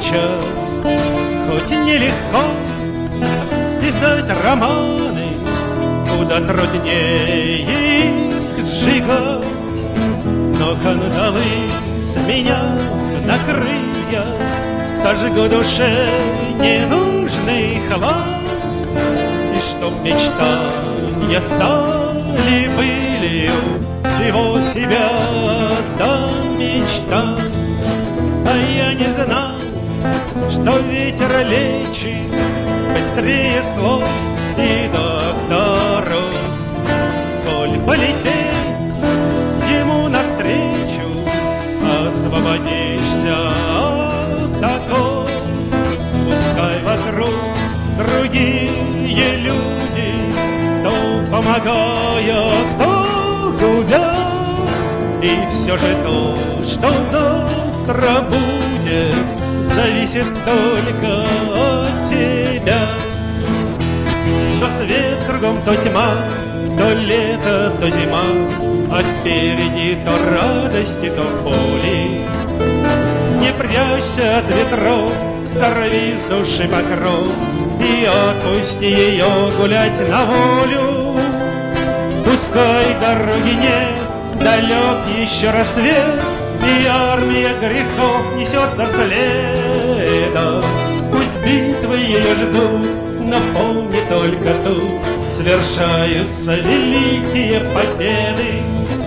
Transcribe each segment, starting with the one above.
сейчас, хоть нелегко писать романы, куда труднее их сжигать, но кандалы с меня на крылья сожгу душе ненужный хлам. И чтоб мечтания стали былью, всего себя отдам мечтам. А я не знал, что ветер лечит быстрее слов и докторов. Коль полететь ему навстречу, освободишься от оков. Пускай вокруг другие люди, кто помогая, кто губя. И все же то, что завтра будет, зависит только от тебя. То свет кругом, то тьма, то лето, то зима, а впереди то радости, то боли. Не прячься от ветров, сорви с души покров и отпусти ее гулять на волю. Пускай дороги нет, далек еще рассвет, и армия грехов несется следом. Пусть битвы ее ждут, но помни только тут свершаются великие победы.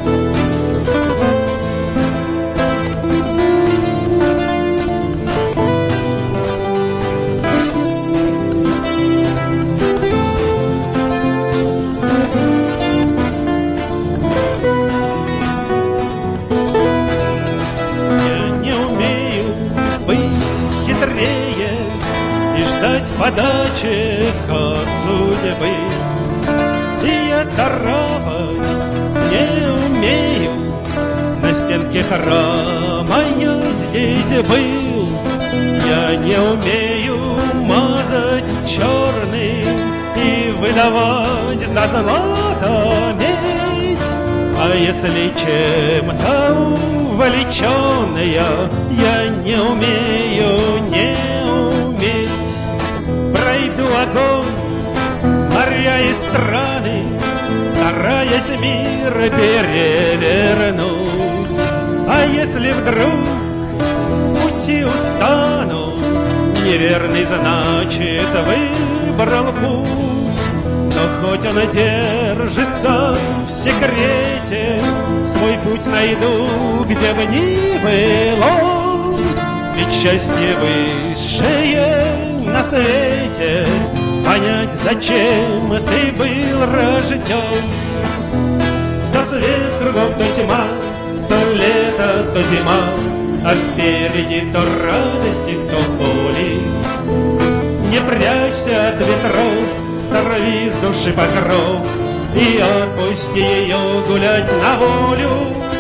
И ждать подачи от судьбы. И я царапать не умею, на стенке храма я здесь был. Я не умею мазать черный и выдавать за злато медь. А если чем-то увлеченная, я не умею не уметь. Пройду огонь, моря и страны, стараясь мир перевернуть. А если вдруг пути устану, неверный, значит, выбрал путь. Но хоть он держится в секрете, свой путь найду, где бы ни было. Ведь счастье высшее на свете, понять, зачем ты был рожден. То свет кругом, то тьма, то лето, то зима, а впереди то радости, то боли. Не прячься от ветров, сорви с души покров и отпусти ее гулять на волю.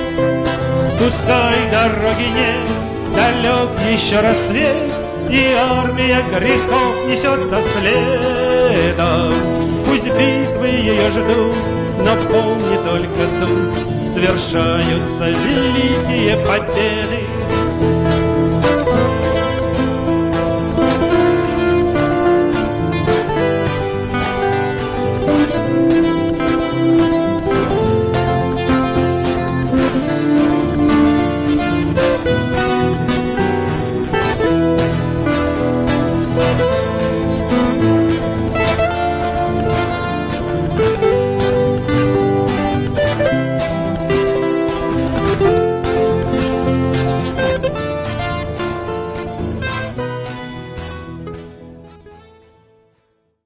Пускай дороги нет, далек еще рассвет, и армия грехов несется следом. Пусть битвы ее ждут, но помни только тут свершаются великие победы.